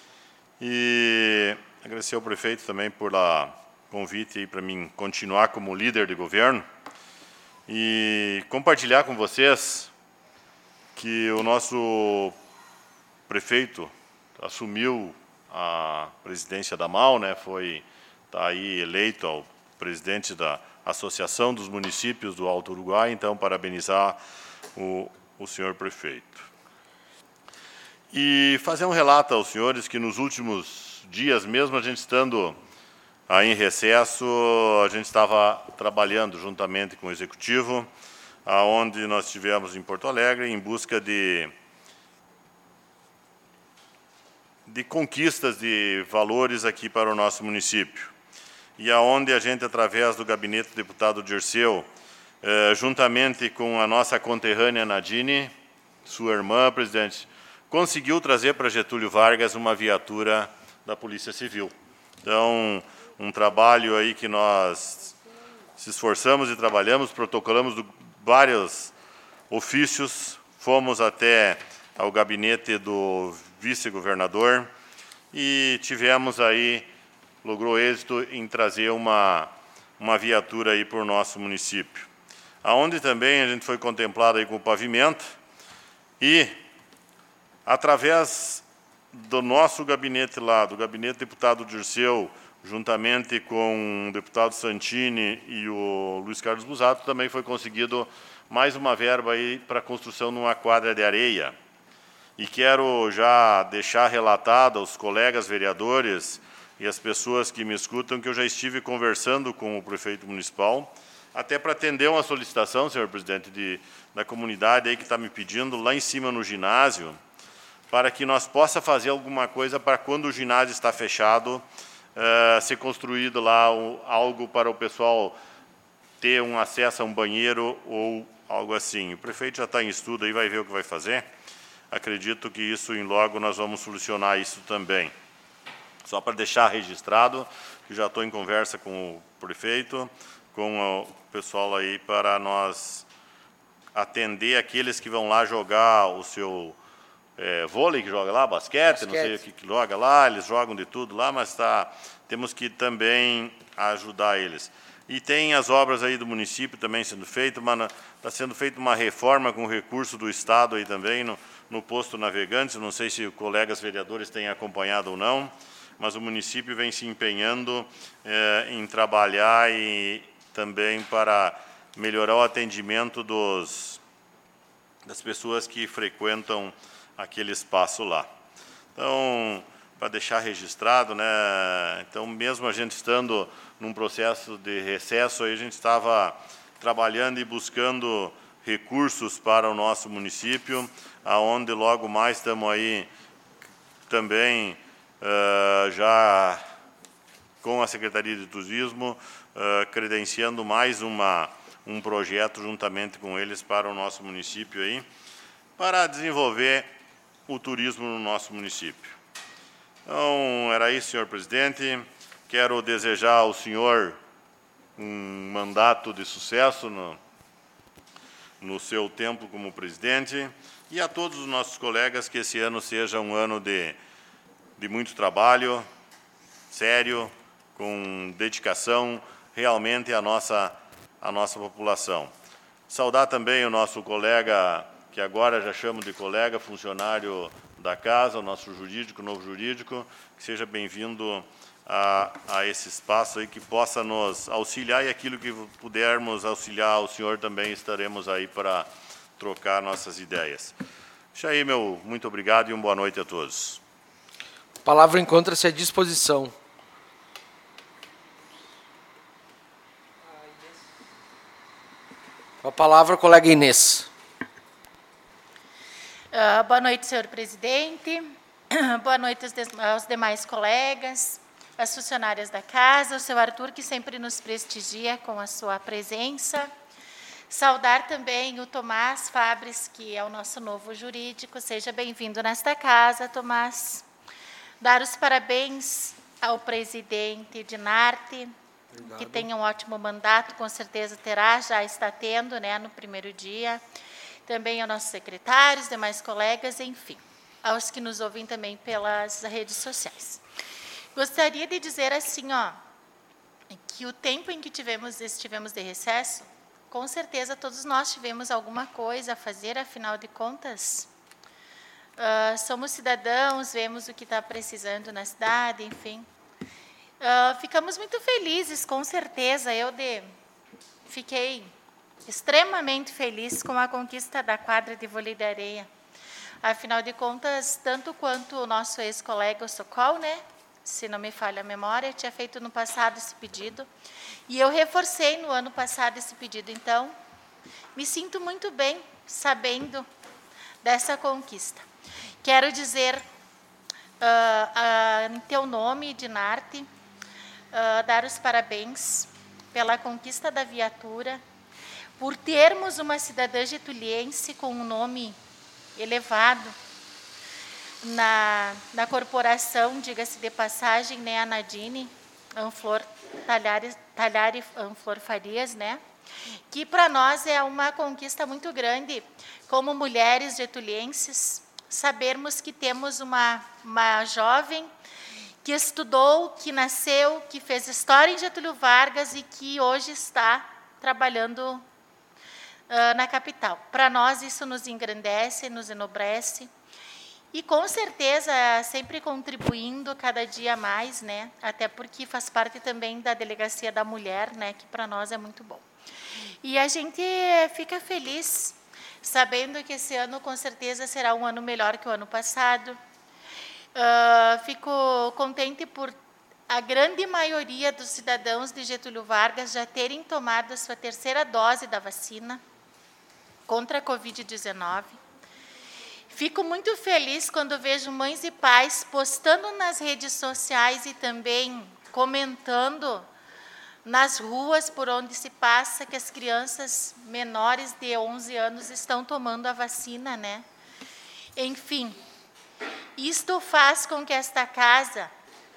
E agradecer ao prefeito também por convite para mim continuar como líder de governo e compartilhar com vocês que o nosso prefeito assumiu a presidência da MAU, né? Está aí eleito ao presidente da Associação dos Municípios do Alto Uruguai, então parabenizar o senhor prefeito. E fazer um relato aos senhores que nos últimos dias, mesmo a gente estando aí em recesso, a gente estava trabalhando juntamente com o Executivo, aonde nós estivemos em Porto Alegre em busca de conquistas de valores aqui para o nosso município. E aonde a gente, através do gabinete do deputado Dirceu, juntamente com a nossa conterrânea Nadine, sua irmã, presidente, conseguiu trazer para Getúlio Vargas uma viatura da Polícia Civil. Então, um trabalho aí que nós se esforçamos e trabalhamos, protocolamos vários ofícios, fomos até ao gabinete do vice-governador e tivemos aí, logrou êxito em trazer uma viatura aí para o nosso município. Aonde também a gente foi contemplado aí com o pavimento e, através do nosso gabinete lá, do gabinete do deputado Dirceu, juntamente com o deputado Santini e o Luiz Carlos Busato, também foi conseguido mais uma verba aí para a construção de uma quadra de areia. E quero já deixar relatado aos colegas vereadores e às pessoas que me escutam que eu já estive conversando com o prefeito municipal, até para atender uma solicitação, senhor presidente, da comunidade aí que está me pedindo, lá em cima no ginásio, para que nós possa fazer alguma coisa para quando o ginásio está fechado, ser construído lá algo para o pessoal ter um acesso a um banheiro ou algo assim. O prefeito já está em estudo aí, vai ver o que vai fazer. Acredito que isso em logo nós vamos solucionar isso também. Só para deixar registrado que já estou em conversa com o prefeito, com o pessoal aí para nós atender aqueles que vão lá jogar o seu vôlei, que joga lá, basquete, não sei o que joga lá, eles jogam de tudo lá, mas temos que também ajudar eles. E tem as obras aí do município também sendo feitas, está sendo feita uma reforma com recurso do Estado aí também no posto Navegantes, não sei se os colegas vereadores têm acompanhado ou não, mas o município vem se empenhando em trabalhar e também para melhorar o atendimento das pessoas que frequentam aquele espaço lá. Então, para deixar registrado, né? Então, mesmo a gente estando num processo de recesso, aí a gente estava trabalhando e buscando recursos para o nosso município, aonde logo mais estamos aí também já com a Secretaria de Turismo, credenciando mais um projeto juntamente com eles para o nosso município aí, para desenvolver o turismo no nosso município. Então, era isso, senhor presidente. Quero desejar ao senhor um mandato de sucesso no seu tempo como presidente e a todos os nossos colegas que esse ano seja um ano de muito trabalho, sério, com dedicação realmente à nossa população. Saudar também o nosso colega, que agora já chamo de colega, funcionário da casa, o nosso jurídico, novo jurídico, que seja bem-vindo a esse espaço aí, que possa nos auxiliar e aquilo que pudermos auxiliar o senhor também estaremos aí para trocar nossas ideias. Deixa aí, meu muito obrigado e uma boa noite a todos. palavra encontra-se à disposição. Com a palavra, colega Inês. Boa noite, senhor presidente. Boa noite aos demais colegas, as funcionárias da casa, o seu Arthur, que sempre nos prestigia com a sua presença. Saudar também o Tomás Fabres, que é o nosso novo jurídico. Seja bem-vindo nesta casa, Tomás. Dar os parabéns ao presidente Dinarte, que tem um ótimo mandato, com certeza terá, já está tendo, né, no primeiro dia. Também aos nossos secretários, demais colegas, enfim, aos que nos ouvem também pelas redes sociais. Gostaria de dizer assim, que o tempo em que estivemos de recesso, com certeza todos nós tivemos alguma coisa a fazer, afinal de contas, somos cidadãos, vemos o que está precisando na cidade, enfim. Ficamos muito felizes, com certeza, fiquei extremamente feliz com a conquista da quadra de vôlei de areia. Afinal de contas, tanto quanto o nosso ex-colega o Sokol, né, se não me falha a memória, tinha feito no passado esse pedido, e eu reforcei no ano passado esse pedido. Então, me sinto muito bem sabendo dessa conquista. Quero dizer, em teu nome, Dinarte, dar os parabéns pela conquista da viatura, por termos uma cidadã getuliense com um nome elevado na corporação, diga-se de passagem, né, a Nadine Anflor Talhari Anflor Farias, né, que para nós é uma conquista muito grande, como mulheres getulienses, sabermos que temos uma jovem que estudou, que nasceu, que fez história em Getúlio Vargas e que hoje está trabalhando na capital. Para nós isso nos engrandece, nos enobrece e com certeza sempre contribuindo cada dia mais, né? Até porque faz parte também da Delegacia da Mulher, né? Que para nós é muito bom. E a gente fica feliz sabendo que esse ano com certeza será um ano melhor que o ano passado. Fico contente por a grande maioria dos cidadãos de Getúlio Vargas já terem tomado a sua terceira dose da vacina contra a Covid-19. Fico muito feliz quando vejo mães e pais postando nas redes sociais e também comentando nas ruas por onde se passa que as crianças menores de 11 anos estão tomando a vacina, né? Enfim, isto faz com que esta casa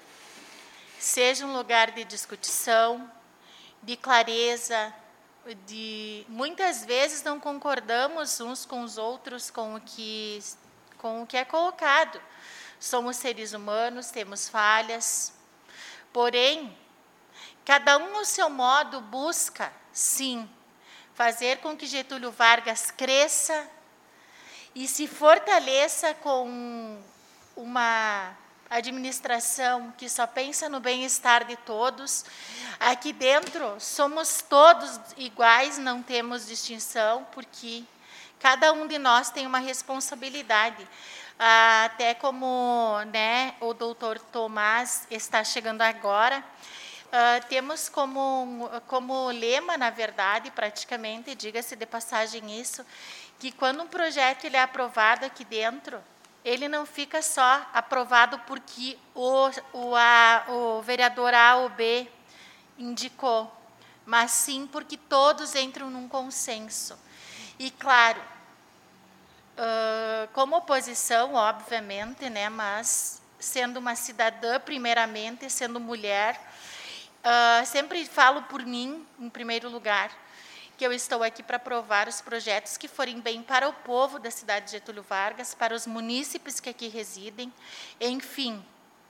seja um lugar de discussão, de clareza, muitas vezes não concordamos uns com os outros com o que é colocado. Somos seres humanos, temos falhas, porém, cada um ao seu modo busca, sim, fazer com que Getúlio Vargas cresça e se fortaleça com uma administração que só pensa no bem-estar de todos. Aqui dentro somos todos iguais, não temos distinção, porque cada um de nós tem uma responsabilidade. Até como, né, o doutor Tomás está chegando agora, temos como lema, na verdade, praticamente, diga-se de passagem isso, que quando um projeto ele é aprovado aqui dentro, ele não fica só aprovado porque o vereador A ou B indicou, mas sim porque todos entram num consenso. E, claro, como oposição, obviamente, né, mas sendo uma cidadã, primeiramente, sendo mulher, sempre falo por mim, em primeiro lugar, que eu estou aqui para aprovar os projetos que forem bem para o povo da cidade de Getúlio Vargas, para os munícipes que aqui residem, enfim.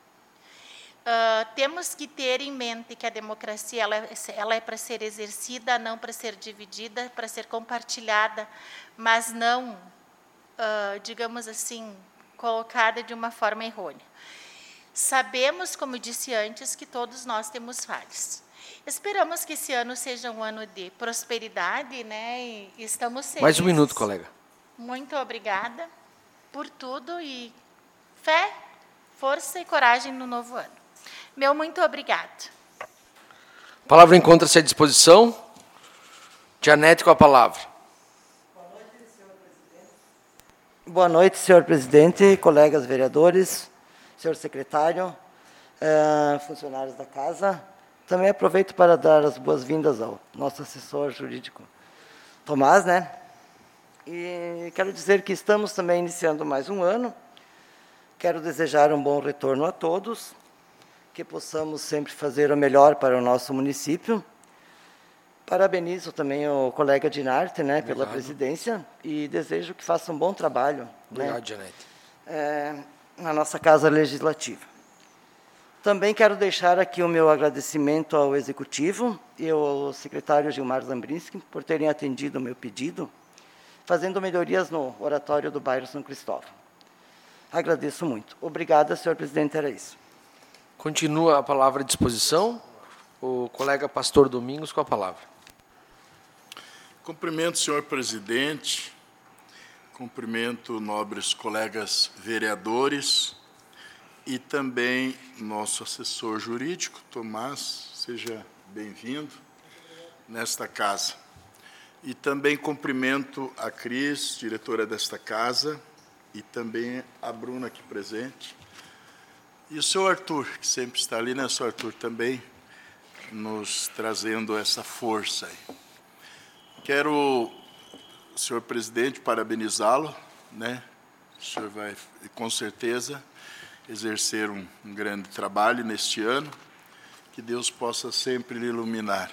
Temos que ter em mente que a democracia ela é para ser exercida, não para ser dividida, para ser compartilhada, mas não, digamos assim, colocada de uma forma errônea. Sabemos, como disse antes, que todos nós temos falhas. Esperamos que esse ano seja um ano de prosperidade, né? E estamos felizes. Mais um minuto, colega. Muito obrigada por tudo e fé força e coragem no novo ano. Meu muito obrigado. A palavra encontra-se à disposição. Janete, com a palavra. Boa noite, senhor presidente, colegas vereadores, senhor secretário, funcionários da casa. Também aproveito para dar as boas-vindas ao nosso assessor jurídico, Tomás, né? E quero dizer que estamos também iniciando mais um ano. Quero desejar um bom retorno a todos, que possamos sempre fazer o melhor para o nosso município. Parabenizo também o colega Dinarte, né, pela presidência, e desejo que faça um bom trabalho. Obrigado, né, Janete. na nossa Casa Legislativa. Também quero deixar aqui o meu agradecimento ao Executivo e ao secretário Gilmar Zambrinski por terem atendido o meu pedido, fazendo melhorias no oratório do bairro São Cristóvão. Agradeço muito. Obrigada, senhor presidente, era isso. Continua a palavra à disposição. O colega Pastor Domingos, com a palavra. Cumprimento, senhor presidente, cumprimento nobres colegas vereadores e também nosso assessor jurídico, Tomás, seja bem-vindo nesta casa. E também cumprimento a Cris, diretora desta casa, e também a Bruna aqui presente. E o senhor Arthur, que sempre está ali, né, senhor Arthur, também nos trazendo essa força aí. Quero, senhor presidente, parabenizá-lo, né? O senhor vai, com certeza, exercer um grande trabalho neste ano, que Deus possa sempre lhe iluminar.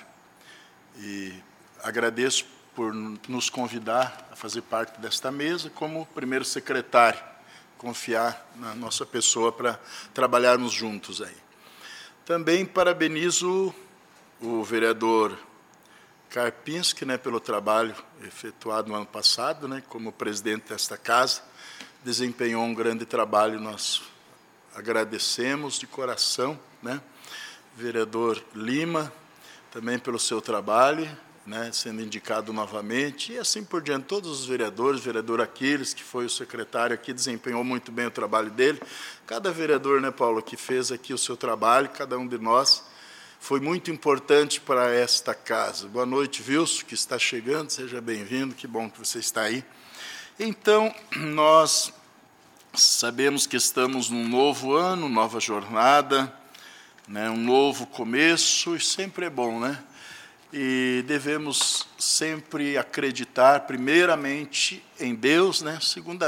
E agradeço por nos convidar a fazer parte desta mesa como primeiro secretário, confiar na nossa pessoa para trabalharmos juntos aí. Também parabenizo o vereador Karpinski, né, pelo trabalho efetuado no ano passado, né, como presidente desta casa, desempenhou um grande trabalho, nós agradecemos de coração, né, vereador Lima, também pelo seu trabalho, né, sendo indicado novamente, e assim por diante, todos os vereadores, vereador Aquiles, que foi o secretário aqui, desempenhou muito bem o trabalho dele, cada vereador, né, Paulo, que fez aqui o seu trabalho, cada um de nós, foi muito importante para esta casa. Boa noite, Wilson, que está chegando, seja bem-vindo, que bom que você está aí. Então, nós sabemos que estamos num novo ano, nova jornada, né, um novo começo, e sempre é bom, né? E devemos sempre acreditar, primeiramente, em Deus, né?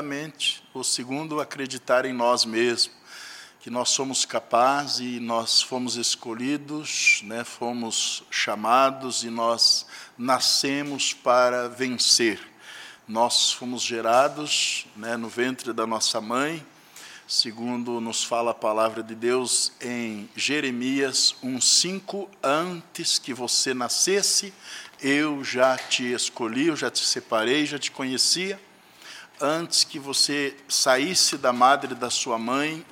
Segundo, acreditar em nós mesmos, que nós somos capazes e nós fomos escolhidos, né? Fomos chamados e nós nascemos para vencer. Nós fomos gerados, né, no ventre da nossa mãe, segundo nos fala a palavra de Deus em Jeremias 1:5, antes que você nascesse, eu já te escolhi, eu já te separei, já te conhecia. Antes que você saísse da madre da sua mãe,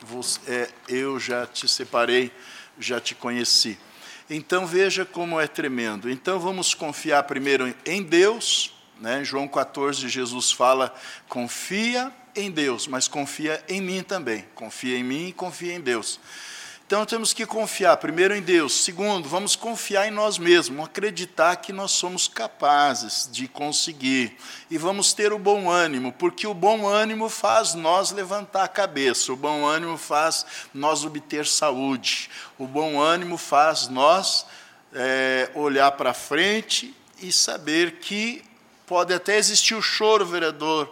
eu já te separei, já te conheci. Então, veja como é tremendo. Então, vamos confiar primeiro em Deus, né? João 14, Jesus fala, confia em Deus, mas confia em mim também. Confia em mim e confia em Deus. Então, temos que confiar primeiro em Deus. Segundo, vamos confiar em nós mesmos, acreditar que nós somos capazes de conseguir. E vamos ter o bom ânimo, porque o bom ânimo faz nós levantar a cabeça, o bom ânimo faz nós obter saúde, o bom ânimo faz nós olhar para frente e saber que pode até existir o choro, vereador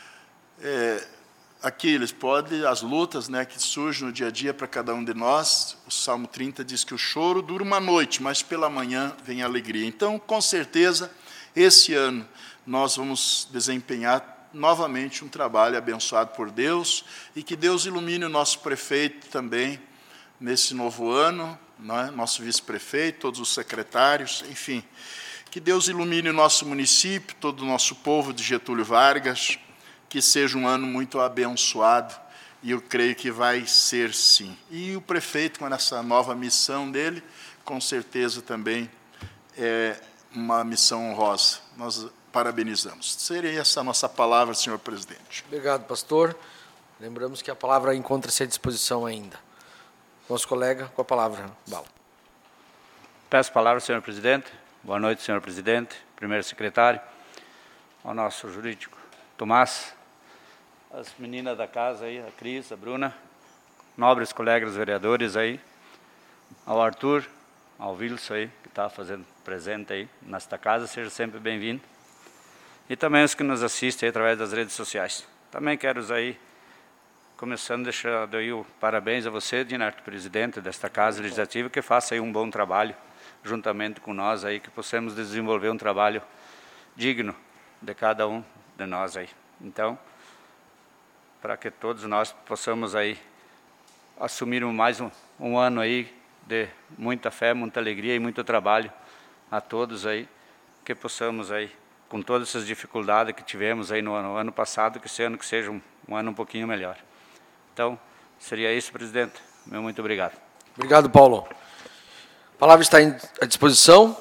Aquiles, pode as lutas, né, que surgem no dia a dia para cada um de nós. O Salmo 30 diz que o choro dura uma noite, mas pela manhã vem a alegria. Então, com certeza, esse ano nós vamos desempenhar novamente um trabalho abençoado por Deus e que Deus ilumine o nosso prefeito também nesse novo ano, né, nosso vice-prefeito, todos os secretários, enfim. Que Deus ilumine o nosso município, todo o nosso povo de Getúlio Vargas, que seja um ano muito abençoado, e eu creio que vai ser sim. E o prefeito, com essa nova missão dele, com certeza também é uma missão honrosa. Nós parabenizamos. Seria essa a nossa palavra, senhor presidente. Obrigado, pastor. Lembramos que a palavra encontra-se à disposição ainda. Nosso colega, com a palavra, Bala. Peço a palavra, senhor presidente. Boa noite, senhor presidente, primeiro secretário, ao nosso jurídico Tomás, as meninas da casa aí, a Cris, a Bruna, nobres colegas vereadores aí, ao Arthur, ao Wilson aí, que está fazendo presente aí nesta casa, seja sempre bem-vindo. E também os que nos assistem aí, através das redes sociais. Também quero aí, começando, deixar aí o parabéns a você, Dinarto, presidente desta Casa Legislativa, que faça aí um bom trabalho, juntamente com nós aí, que possamos desenvolver um trabalho digno de cada um de nós aí. Então, para que todos nós possamos aí assumir mais um ano aí de muita fé, muita alegria e muito trabalho a todos aí, que possamos aí, com todas essas dificuldades que tivemos aí no ano passado, que esse ano que seja um ano um pouquinho melhor. Então, seria isso, presidente. Meu muito obrigado. Obrigado, Paulo. A palavra está à disposição.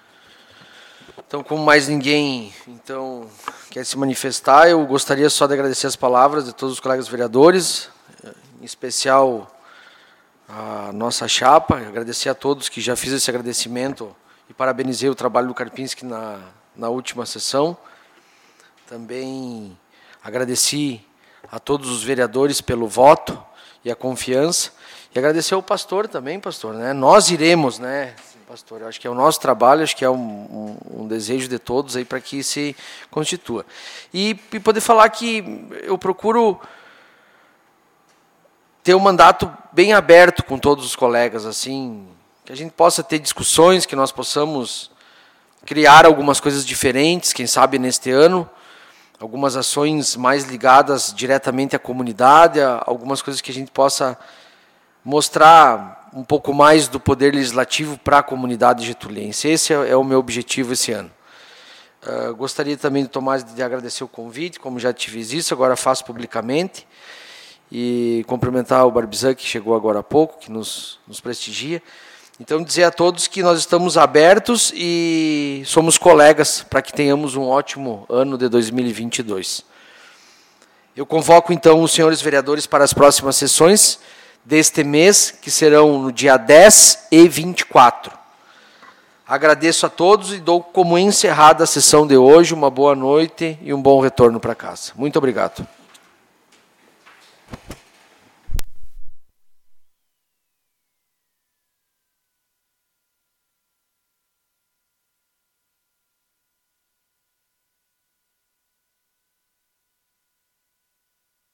Então, como mais ninguém quer se manifestar, eu gostaria só de agradecer as palavras de todos os colegas vereadores, em especial a nossa chapa, agradecer a todos que já fiz esse agradecimento e parabenizei o trabalho do Karpinski na última sessão. Também agradeci a todos os vereadores pelo voto e a confiança, e agradecer ao pastor também, pastor, né? Nós iremos, né, pastor? Eu acho que é o nosso trabalho, acho que é um desejo de todos aí para que se constitua. E poder falar que eu procuro ter um mandato bem aberto com todos os colegas, assim, que a gente possa ter discussões, que nós possamos criar algumas coisas diferentes, quem sabe neste ano, algumas ações mais ligadas diretamente à comunidade, algumas coisas que a gente possa mostrar um pouco mais do poder legislativo para a comunidade getulense. Esse é o meu objetivo esse ano. Gostaria também, Tomás, de agradecer o convite, como já te fiz isso, agora faço publicamente, e cumprimentar o Barbizan, que chegou agora há pouco, que nos prestigia. Então, dizer a todos que nós estamos abertos e somos colegas para que tenhamos um ótimo ano de 2022. Eu convoco, então, os senhores vereadores para as próximas sessões deste mês, que serão no dia 10 e 24. Agradeço a todos e dou como encerrada a sessão de hoje. Uma boa noite e um bom retorno para casa. Muito obrigado.